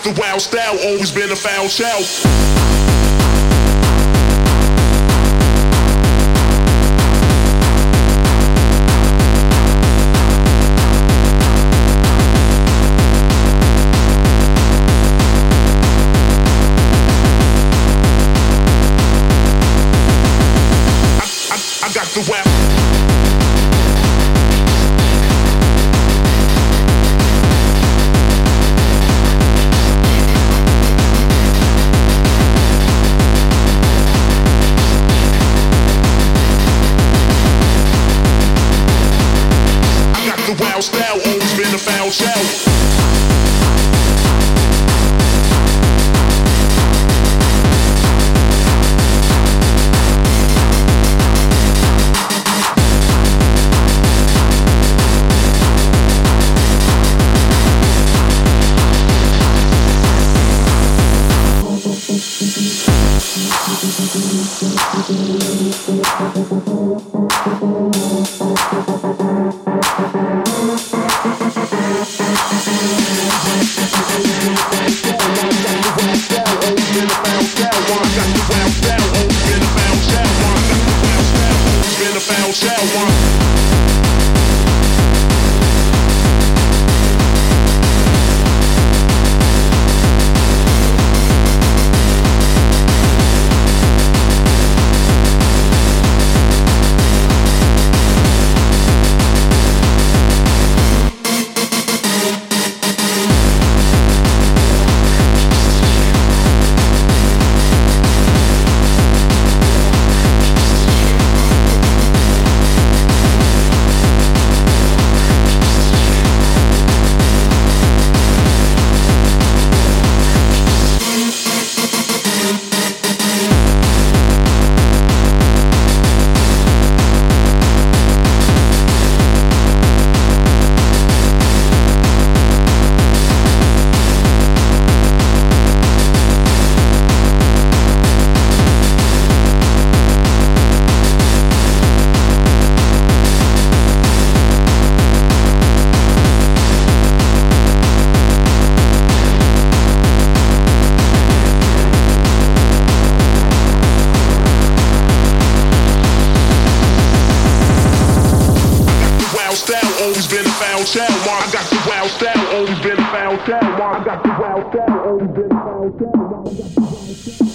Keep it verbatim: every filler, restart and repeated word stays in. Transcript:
got the wild style, always been a foul child. I got the wild. The wild style, always been a foul child. Always been a foul child. I got the wild style, always been a foul child. I got the wild style, always been a foul child.